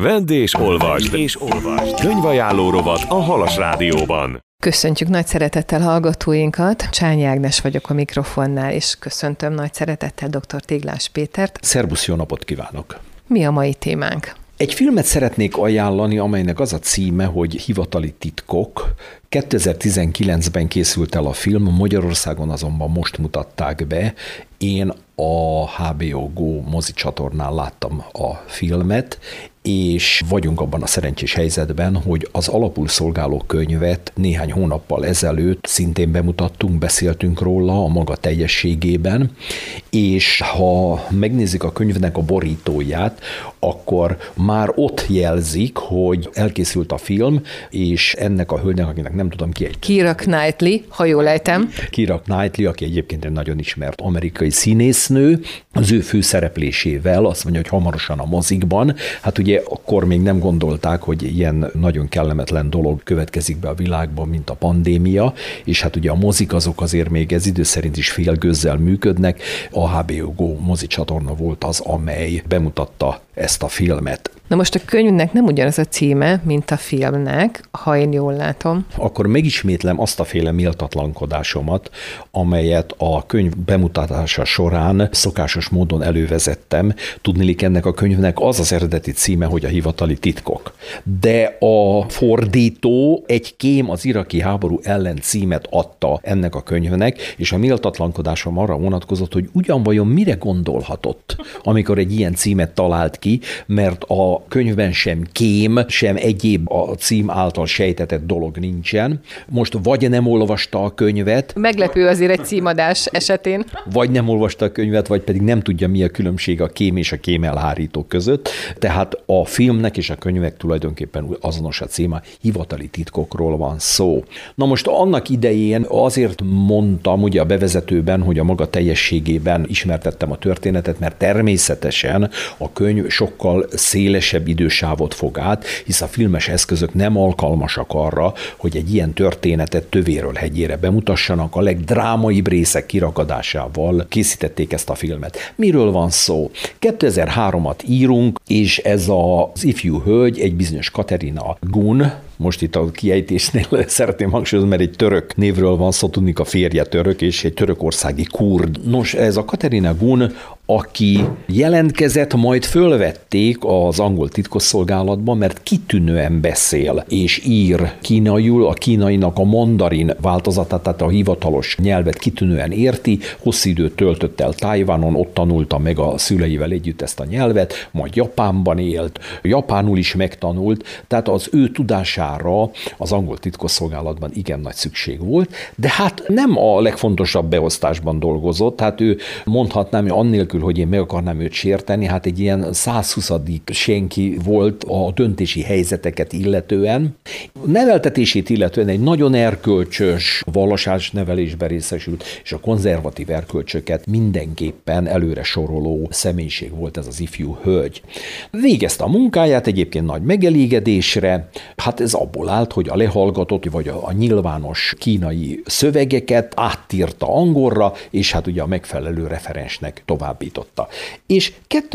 Vedd és olvasd! Könyvajánló rovat a Halas Rádióban. Köszöntjük nagy szeretettel hallgatóinkat. Csányi Ágnes vagyok a mikrofonnál, és köszöntöm nagy szeretettel dr. Téglás Pétert. Szerbusz, jó napot kívánok! Mi a mai témánk? Egy filmet szeretnék ajánlani, amelynek az a címe, hogy Hivatali titkok. 2019-ben készült el a film, Magyarországon azonban most mutatták be. Én a HBO Go mozicsatornán láttam a filmet, és vagyunk abban a szerencsés helyzetben, hogy az alapul szolgáló könyvet néhány hónappal ezelőtt szintén bemutattunk, beszéltünk róla a maga teljességében, és ha megnézik a könyvnek a borítóját, akkor már ott jelzik, hogy elkészült a film, és ennek a hölgynek, akinek nem tudom ki egy... Keira Knightley, ha jól ejtem. Keira Knightley, aki egyébként egy nagyon ismert amerikai színésznő, az ő főszereplésével, azt mondja, hogy hamarosan a mozikban. Hát ugye akkor még nem gondolták, hogy ilyen nagyon kellemetlen dolog következik be a világban, mint a pandémia, és hát ugye a mozik azok azért még ez idő szerint is félgőzzel működnek. A HBO Go mozicsatorna volt az, amely bemutatta ezt a filmet. Na most a könyvnek nem ugyanaz a címe, mint a filmnek, ha én jól látom. Akkor megismétlem azt a féle méltatlankodásomat, amelyet a könyv bemutatása során szokásos módon elővezettem. Tudniillik, ennek a könyvnek az az eredeti címe, hogy a Hivatali titkok. De a fordító egy kém az iraki háború ellen címet adta ennek a könyvnek, és a méltatlankodásom arra vonatkozott, hogy ugyan vajon mire gondolhatott, amikor egy ilyen címet talált ki, mert a könyvben sem kém, sem egyéb a cím által sejtetett dolog nincsen. Most vagy nem olvasta a könyvet. Meglepő azért egy címadás esetén. Vagy nem olvasta a könyvet, vagy pedig nem tudja, mi a különbség a kém és a kémelhárító között. Tehát a filmnek és a könyvek tulajdonképpen azonos a címe, Hivatali titkokról van szó. Na most annak idején azért mondtam ugye a bevezetőben, hogy a maga teljességében ismertettem a történetet, mert természetesen a könyv sokkal szélesebb idősávot fog át, hisz a filmes eszközök nem alkalmasak arra, hogy egy ilyen történetet tövéről hegyére bemutassanak, a legdrámaibb részek kirakadásával készítették ezt a filmet. Miről van szó? 2003-at írunk, és ez az ifjú hölgy, egy bizonyos Katerina Gun, most itt a kiejtésnél szeretném hangsúlyozni, mert egy török névről van szó, tudnik, a férje török, és egy törökországi kurd. Nos, ez a Katerina Gun, aki jelentkezett, majd fölvették az angol titkosszolgálatban, mert kitűnően beszél és ír kínaiul, a kínainak a mandarin változatát, tehát a hivatalos nyelvet kitűnően érti, hosszú időt töltött el Tajvanon, ott tanulta meg a szüleivel együtt ezt a nyelvet, majd Japánban élt, japánul is megtanult, tehát az ő tudására az angol titkosszolgálatban igen nagy szükség volt, de hát nem a legfontosabb beosztásban dolgozott, hát ő mondhatnám, hogy annélkül, hogy én meg akarnám őt sérteni, hát egy ilyen 120. senki volt a döntési helyzeteket illetően. Neveltetését illetően egy nagyon erkölcsös, vallasás nevelésben részesült, és a konzervatív erkölcsöket mindenképpen előre soroló személyiség volt ez az ifjú hölgy. Végezte a munkáját egyébként nagy megelégedésre, hát ez abból állt, hogy a lehallgatott, vagy a nyilvános kínai szövegeket átírta angolra, és hát ugye a megfelelő referensnek továbbította. És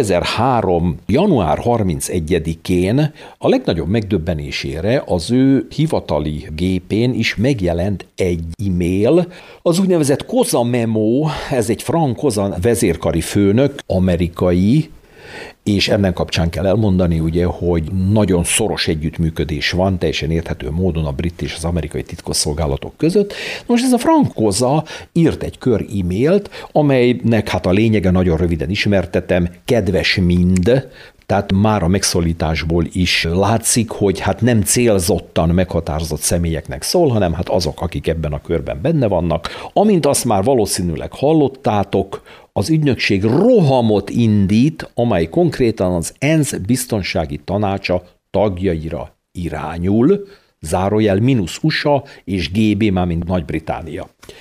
2003. január 31-én a legnagyobb megdöbbenésére az ő hivatali gépén is megjelent egy e-mail, az úgynevezett Koza Memo, ez egy Frank Koza vezérkari főnök, amerikai, és ennek kapcsán kell elmondani, ugye, hogy nagyon szoros együttműködés van, teljesen érthető módon a brit és az amerikai titkosszolgálatok között. Most ez a Frank Koza írt egy kör e-mailt, amelynek hát a lényege nagyon röviden ismertetem, kedves mind, tehát már a megszólításból is látszik, hogy hát nem célzottan meghatározott személyeknek szól, hanem hát azok, akik ebben a körben benne vannak. Amint azt már valószínűleg hallottátok, az ügynökség rohamot indít, amely konkrétan az ENSZ biztonsági tanácsa tagjaira irányul, zárójel -USA és GB, már mint Nagy-Britannia.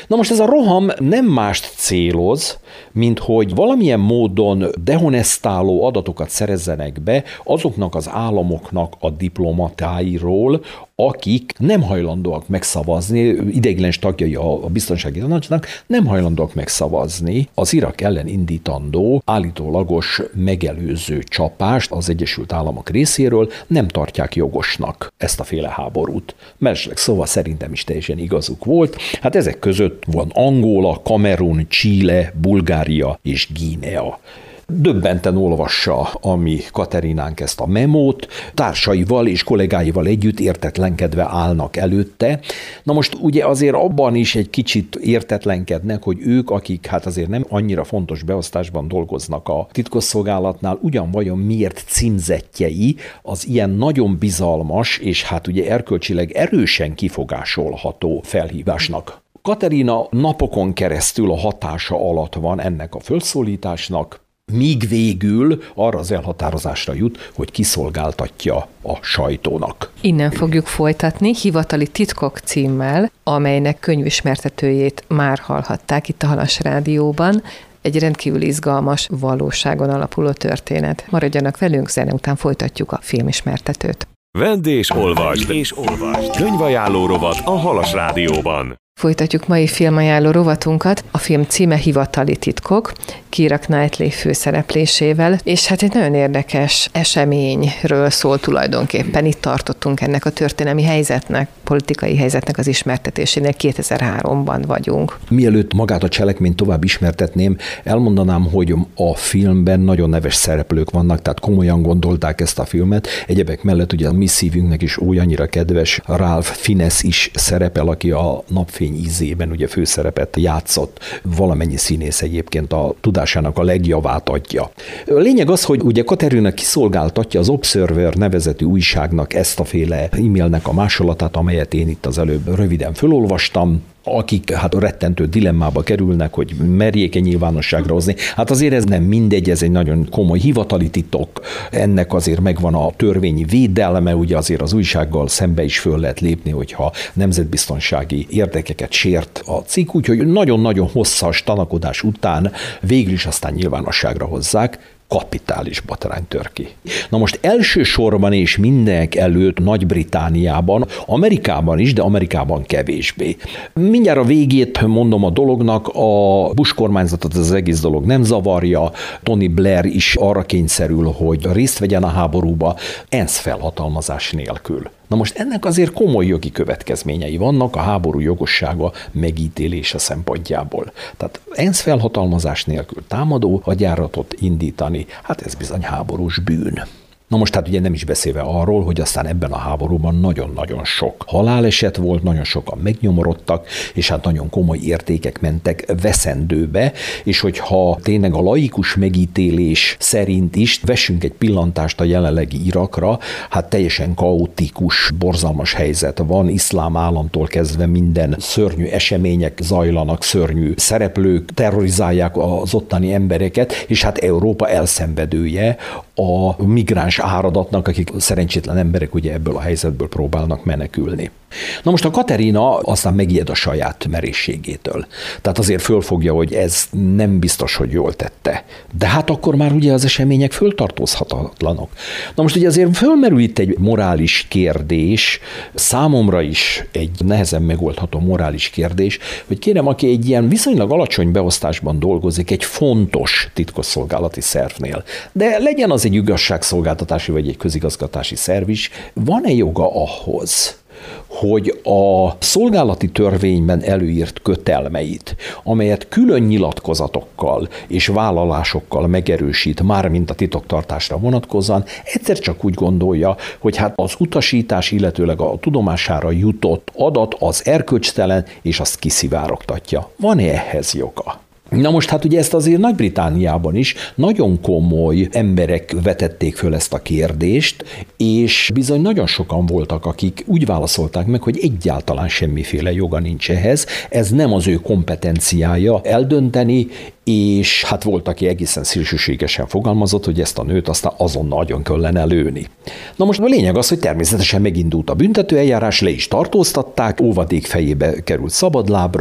Na most ez a roham nem mást céloz, mint hogy valamilyen módon dehonestáló adatokat szerezzenek be azoknak az államoknak a diplomatáiról, akik nem hajlandóak megszavazni, ideiglenes tagjai a biztonsági tanácsnak nem hajlandóak megszavazni az Irak ellen indítandó állítólagos megelőző csapást az Egyesült Államok részéről, nem tartják jogosnak ezt a féle háborút. Mellesleg szóval szerintem is teljesen igazuk volt. Hát ezek között van Angola, Kamerun, Chile, Bulgária és Guinea. Döbbenten olvassa a mi Katerinánk ezt a memót, társaival és kollégáival együtt értetlenkedve állnak előtte. Na most ugye azért abban is egy kicsit értetlenkednek, hogy ők, akik hát azért nem annyira fontos beosztásban dolgoznak a titkosszolgálatnál, vajon miért címzettjei az ilyen nagyon bizalmas és hát ugye erkölcsileg erősen kifogásolható felhívásnak. Katerina napokon keresztül a hatása alatt van ennek a fölszólításnak, míg végül arra az elhatározásra jut, hogy kiszolgáltatja a sajtónak. Innen fogjuk folytatni hivatali titkok címmel, amelynek könyvismertetőjét már hallhatták itt a Halas Rádióban. Egy rendkívül izgalmas, valóságon alapuló történet. Maradjanak velünk, zene után folytatjuk a filmismertetőt. Vedd és olvasd! Könyvajánló rovat a Halas Rádióban. Folytatjuk mai filmajánló rovatunkat. A film címe Hivatali titkok, Keira Knightley főszereplésével, és hát egy nagyon érdekes eseményről szól tulajdonképpen. Itt tartottunk ennek a történelmi helyzetnek, politikai helyzetnek az ismertetésénél, 2003-ban vagyunk. Mielőtt magát a cselekményt tovább ismertetném, elmondanám, hogy a filmben nagyon neves szereplők vannak, tehát komolyan gondolták ezt a filmet. Egyebek mellett ugye a mi szívünknek is olyannyira kedves Ralph Fiennes is szerepel, aki a Napfény ízében ugye főszerepet játszott, valamennyi színész egyébként a tudásának a legjavát adja. A lényeg az, hogy ugye Katerina kiszolgáltatja az Observer nevezetű újságnak ezt a féle e-mailnek a másolatát, amelyet én itt az előbb röviden fölolvastam, akik hát a rettentő dilemmába kerülnek, hogy merjék-e nyilvánosságra hozni. Hát azért ez nem mindegy, ez egy nagyon komoly hivatali titok, ennek azért megvan a törvényi védelme, ugye azért az újsággal szembe is föl lehet lépni, hogyha nemzetbiztonsági érdekeket sért a cikk, úgyhogy nagyon-nagyon hosszas tanakodás után végül is aztán nyilvánosságra hozzák, kapitális botrány tör ki. Na most elsősorban és mindenek előtt Nagy-Britániában, Amerikában is, de Amerikában kevésbé. Mindjárt a végét mondom a dolognak, a Bush kormányzatot az egész dolog nem zavarja, Tony Blair is arra kényszerül, hogy részt vegyen a háborúba, ENSZ felhatalmazás nélkül. Na most ennek azért komoly jogi következményei vannak a háború jogossága megítélése szempontjából. Tehát ENSZ felhatalmazás nélkül támadó hadjáratot indítani, hát ez bizony háborús bűn. Na most hát ugye nem is beszélve arról, hogy aztán ebben a háborúban nagyon-nagyon sok haláleset volt, nagyon sokan megnyomorodtak, és hát nagyon komoly értékek mentek veszendőbe, és hogyha tényleg a laikus megítélés szerint is vessünk egy pillantást a jelenlegi Irakra, hát teljesen kaotikus, borzalmas helyzet van, iszlám államtól kezdve minden szörnyű események zajlanak, szörnyű szereplők terrorizálják az ottani embereket, és hát Európa elszenvedője a migráns áradatnak, akik szerencsétlen emberek ugye ebből a helyzetből próbálnak menekülni. Na most a Katerina aztán megijed a saját merészségétől. Tehát azért fölfogja, hogy ez nem biztos, hogy jól tette. De hát akkor már ugye az események föltartózhatatlanok. Na most ugye azért fölmerül itt egy morális kérdés, számomra is egy nehezen megoldható morális kérdés, hogy kérem, aki egy ilyen viszonylag alacsony beosztásban dolgozik, egy fontos titkosszolgálati szervnél, de legyen az egy igazságszolgáltatási vagy egy közigazgatási szerv is, van-e joga ahhoz, hogy a szolgálati törvényben előírt kötelmeit, amelyet külön nyilatkozatokkal és vállalásokkal megerősít, mármint a titoktartásra vonatkozóan, egyszer csak úgy gondolja, hogy hát az utasítás, illetőleg a tudomására jutott adat az erkölcstelen, és azt kiszivárogtatja. Van-e ehhez joga? Na most hát ugye ezt azért Nagy-Britanniában is nagyon komoly emberek vetették föl ezt a kérdést, és bizony nagyon sokan voltak, akik úgy válaszolták meg, hogy egyáltalán semmiféle joga nincs ehhez, ez nem az ő kompetenciája eldönteni, és hát volt, aki egészen szélsőségesen fogalmazott, hogy ezt a nőt aztán azonnal agyon kellene lőni. Na most a lényeg az, hogy természetesen megindult a büntetőeljárás, le is tartóztatták, óvadék fejébe került szabadlábra,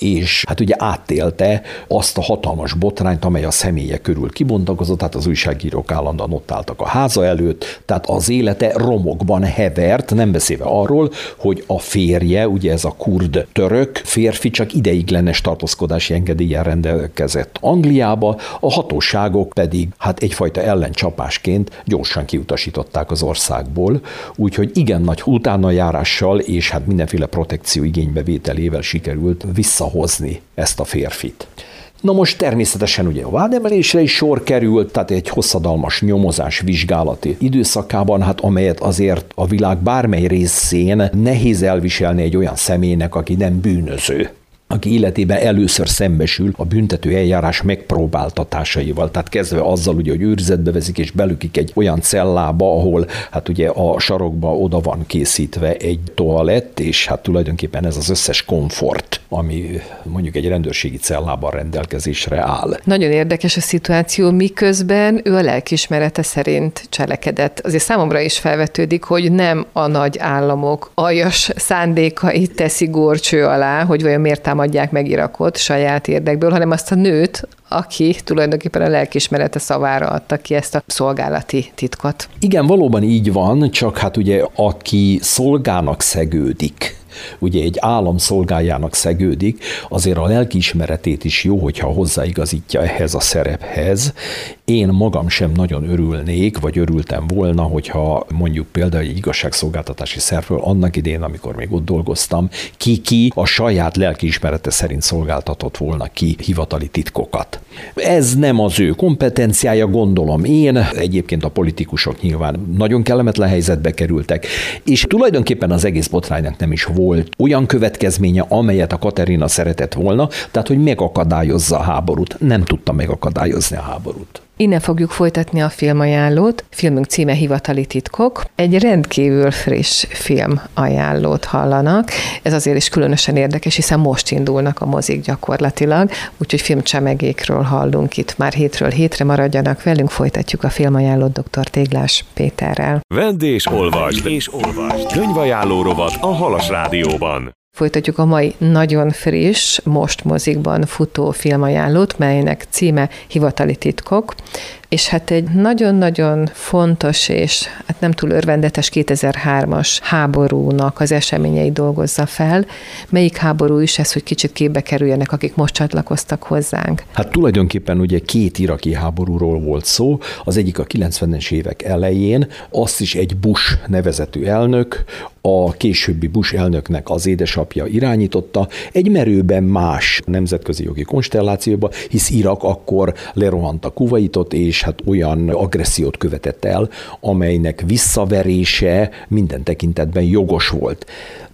és hát ugye átélte azt a hatalmas botrányt, amely a személye körül kibontakozott, tehát az újságírók állandóan ott álltak a háza előtt, tehát az élete romokban hevert, nem beszélve arról, hogy a férje, ugye ez a kurd török férfi csak ideiglenes tartózkodási engedéllyel rendelkezett Angliába, a hatóságok pedig hát egyfajta ellencsapásként gyorsan kiutasították az országból, úgyhogy igen nagy utánajárással és hát mindenféle protekció igénybevételével sikerült visszahozni ezt a férfit. Na most természetesen ugye a vádemelésre is sor került, tehát egy hosszadalmas nyomozás vizsgálati időszakában, hát amelyet azért a világ bármely részén nehéz elviselni egy olyan személynek, aki nem bűnöző, aki életében először szembesül a büntető eljárás megpróbáltatásaival. Tehát kezdve azzal, ugye, hogy őrizetbe veszik és belükik egy olyan cellába, ahol hát ugye a sarokba oda van készítve egy toalett, és hát tulajdonképpen ez az összes komfort, ami mondjuk egy rendőrségi cellában rendelkezésre áll. Nagyon érdekes a szituáció, miközben ő a lelkiismerete szerint cselekedett. Azért számomra is felvetődik, hogy nem a nagy államok aljas szándékait teszi górcső alá, hogy vajon miért támadják meg Irakot saját érdekből, hanem azt a nőt, aki tulajdonképpen a lelkiismerete szavára adta ki ezt a szolgálati titkot. Igen, valóban így van, csak hát ugye aki szolgának szegődik, ugye egy állam szolgájának szegődik, azért a lelkiismeretét is jó, hogyha hozzáigazítja ehhez a szerephez. Én magam sem nagyon örülnék, vagy örültem volna, hogyha mondjuk például egy igazságszolgáltatási szervről annak idején, amikor még ott dolgoztam, ki a saját lelkiismerete szerint szolgáltatott volna ki hivatali titkokat. Ez nem az ő kompetenciája, gondolom én. Egyébként a politikusok nyilván nagyon kellemetlen helyzetbe kerültek, és tulajdonképpen az egész botránynak nem is volt olyan következménye, amelyet a Katerína szeretett volna, tehát hogy megakadályozza a háborút. Nem tudta megakadályozni a háborút. Innen fogjuk folytatni a filmajánlót. Filmünk címe Hivatali titkok. Egy rendkívül friss filmajánlót hallanak. Ez azért is különösen érdekes, hiszen most indulnak a mozik gyakorlatilag, úgyhogy filmcsemegékről hallunk itt már hétről hétre. Maradjanak velünk, folytatjuk a filmajánlót dr. Téglás Péterrel. Vedd és olvasd! Könyvajánló rovat a Halas Rádióban. Folytatjuk a mai nagyon friss, most mozikban futó filmajánlót, melynek címe Hivatali titkok, és hát egy nagyon-nagyon fontos és hát nem túl örvendetes 2003-as háborúnak az eseményei dolgozza fel. Melyik háború is ez, hogy kicsit képbe kerüljenek, akik most csatlakoztak hozzánk? Hát tulajdonképpen ugye két iraki háborúról volt szó, az egyik a 90-es évek elején, azt is egy Bush nevezetű elnök, a későbbi Bush elnöknek az édesapja irányította, egy merőben más nemzetközi jogi konstellációba, hisz Irak akkor lerohant a Kuvaitot, és hát olyan agressziót követett el, amelynek visszaverése minden tekintetben jogos volt.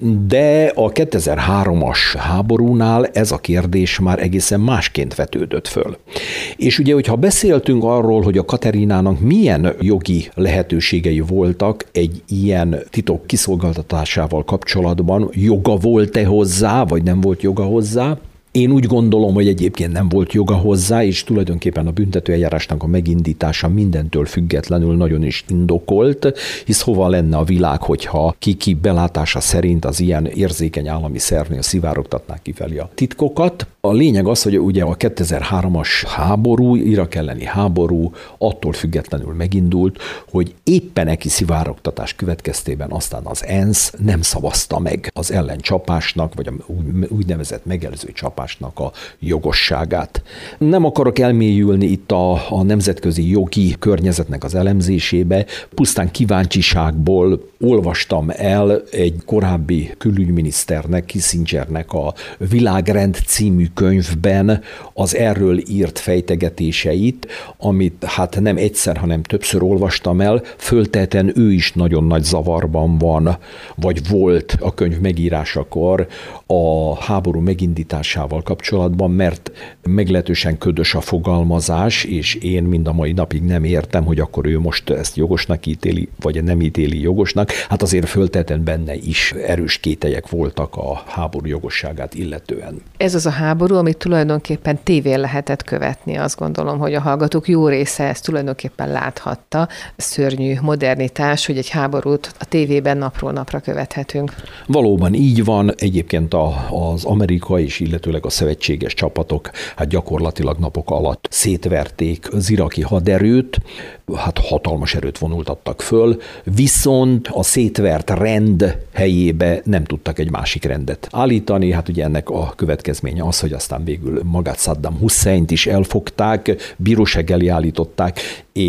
De a 2003-as háborúnál ez a kérdés már egészen másként vetődött föl. És ugye, hogyha beszéltünk arról, hogy a Katerínának milyen jogi lehetőségei voltak egy ilyen titok kiszolgáltatásával kapcsolatban, joga volt-e hozzá, vagy nem volt joga hozzá, én úgy gondolom, hogy egyébként nem volt joga hozzá, és tulajdonképpen a büntetőeljárásnak a megindítása mindentől függetlenül nagyon is indokolt, hisz hova lenne a világ, hogyha ki belátása szerint az ilyen érzékeny állami szervnél szivárogtatnák kifelé a titkokat. A lényeg az, hogy ugye a 2003-as háború, Irak elleni háború attól függetlenül megindult, hogy éppen eki szivárogtatás következtében aztán az ENSZ nem szavazta meg az ellencsapásnak, vagy a úgynevezett megelőző csapásnak a jogosságát. Nem akarok elmélyülni itt a nemzetközi jogi környezetnek az elemzésébe, pusztán kíváncsiságból olvastam el egy korábbi külügyminiszternek, Kissingernek a Világrend című könyvben az erről írt fejtegetéseit, amit hát nem egyszer, hanem többször olvastam el, föltétlenül ő is nagyon nagy zavarban van, vagy volt a könyv megírásakor a háború megindításával kapcsolatban, mert meglehetősen ködös a fogalmazás, és én mind a mai napig nem értem, hogy akkor ő most ezt jogosnak ítéli, vagy nem ítéli jogosnak. Hát azért föltétlenül benne is erős kételyek voltak a háború jogosságát illetően. Ez az a háború, amit tulajdonképpen tévén lehetett követni. Azt gondolom, hogy a hallgatók jó része ezt tulajdonképpen láthatta. Szörnyű modernitás, hogy egy háborút a tévében napról napra követhetünk. Valóban így van. Egyébként az Amerika és illetőleg főleg a szövetséges csapatok hát gyakorlatilag napok alatt szétverték az iraki haderőt, hát hatalmas erőt vonultattak föl, viszont a szétvert rend helyébe nem tudtak egy másik rendet állítani. Hát ugye ennek a következménye az, hogy aztán végül magát Saddam Husseint is elfogták, bíróság elé állították,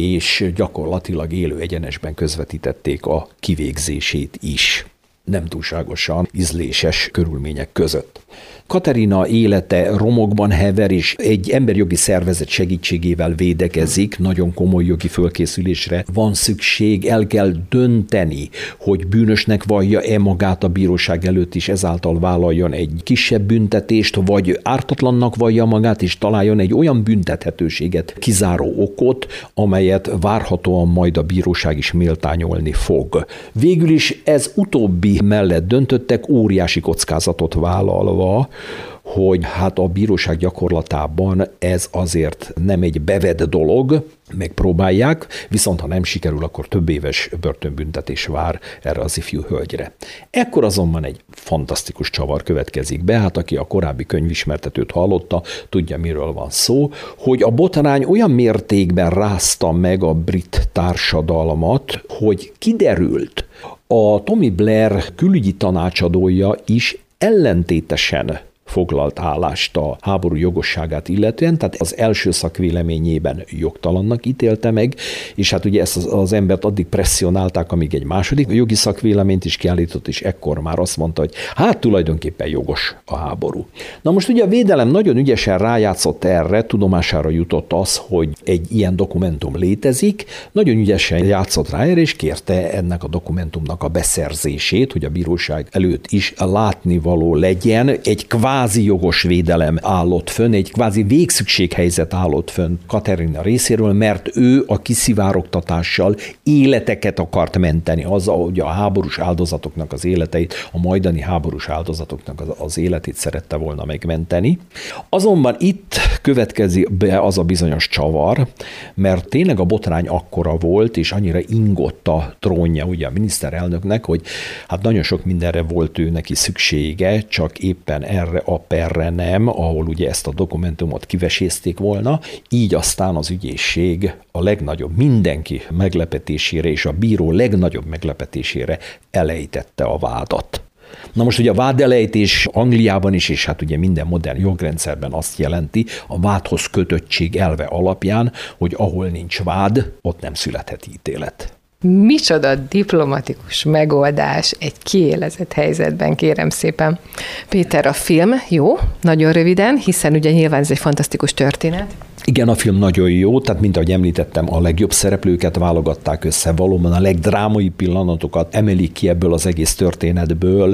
és gyakorlatilag élő egyenesben közvetítették a kivégzését is. Nem túlságosan ízléses körülmények között. Katerina élete romokban hever, és egy emberjogi szervezet segítségével védekezik, nagyon komoly jogi fölkészülésre van szükség, el kell dönteni, hogy bűnösnek vallja-e magát a bíróság előtt is, ezáltal vállaljon egy kisebb büntetést, vagy ártatlannak vallja magát, és találjon egy olyan büntethetőséget kizáró okot, amelyet várhatóan majd a bíróság is méltányolni fog. Végül is ez utóbbi mellett döntöttek, óriási kockázatot vállalva, hogy hát a bíróság gyakorlatában ez azért nem egy bevett dolog, megpróbálják, viszont ha nem sikerül, akkor több éves börtönbüntetés vár erre az ifjú hölgyre. Ekkor azonban egy fantasztikus csavar következik be, hát aki a korábbi könyvismertetőt hallotta, tudja, miről van szó, hogy a botrány olyan mértékben rázta meg a brit társadalmat, hogy kiderült, a Tony Blair külügyi tanácsadója is ellentétesen foglalt állást a háború jogosságát illetően, tehát az első szakvéleményében jogtalannak ítélte meg, és hát ugye ezt az embert addig presszionálták, amíg egy második jogi szakvéleményt is kiállított, és ekkor már azt mondta, hogy hát tulajdonképpen jogos a háború. Na most ugye a védelem nagyon ügyesen rájátszott erre, tudomására jutott az, hogy egy ilyen dokumentum létezik, nagyon ügyesen játszott rá erre, és kérte ennek a dokumentumnak a beszerzését, hogy a bíróság előtt is látnivaló legyen. Egy kvázi jogos védelem állott fönn, egy kvázi végszükséghelyzet állott fönn Katerina részéről, mert ő a kiszivárogtatással életeket akart menteni, azzal, hogy a háborús áldozatoknak az életeit, a majdani háborús áldozatoknak az életét szerette volna megmenteni. Azonban itt következik be az a bizonyos csavar, mert tényleg a botrány akkora volt, és annyira ingott a trónja ugye a miniszterelnöknek, hogy hát nagyon sok mindenre volt ő neki szüksége, csak éppen erre a perre nem, ahol ugye ezt a dokumentumot kivesézték volna, így aztán az ügyészség a legnagyobb mindenki meglepetésére és a bíró legnagyobb meglepetésére elejtette a vádat. Na most ugye a vádelejtés Angliában is, és hát ugye minden modern jogrendszerben azt jelenti, a vádhoz kötöttség elve alapján, hogy ahol nincs vád, ott nem születhet ítélet. Micsoda diplomatikus megoldás egy kiélezett helyzetben, kérem szépen. Péter, a film jó, nagyon röviden, hiszen ugye nyilván ez egy fantasztikus történet. Igen, a film nagyon jó, tehát mint ahogy említettem, a legjobb szereplőket válogatták össze, valóban a legdrámai pillanatokat emelik ki ebből az egész történetből,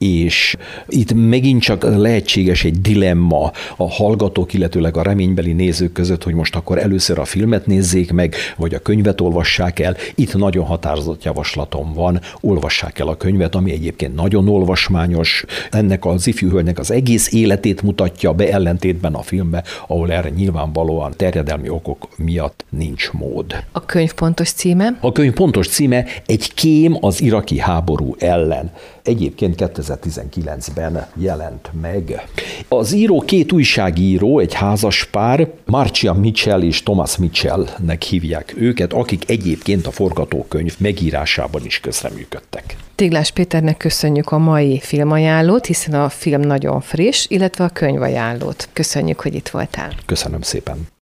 és itt megint csak lehetséges egy dilemma a hallgatók, illetőleg a reménybeli nézők között, hogy most akkor először a filmet nézzék meg, vagy a könyvet olvassák el. Itt nagyon határozott javaslatom van, olvassák el a könyvet, ami egyébként nagyon olvasmányos, ennek az ifjú hölgynek az egész életét mutatja be, ellentétben a filmbe, ahol erre nyilvánvalóan terjedelmi okok miatt nincs mód. A könyv pontos címe? A könyv pontos címe Egy kém az iraki háború ellen. Egyébként 2019-ben jelent meg. Az író két újságíró, egy házaspár, Marcia Mitchell és Thomas Mitchellnek hívják őket, akik egyébként a forgatókönyv megírásában is közreműködtek. Téglás Péternek köszönjük a mai filmajánlót, hiszen a film nagyon friss, illetve a könyvajánlót. Köszönjük, hogy itt voltál. Köszönöm szépen.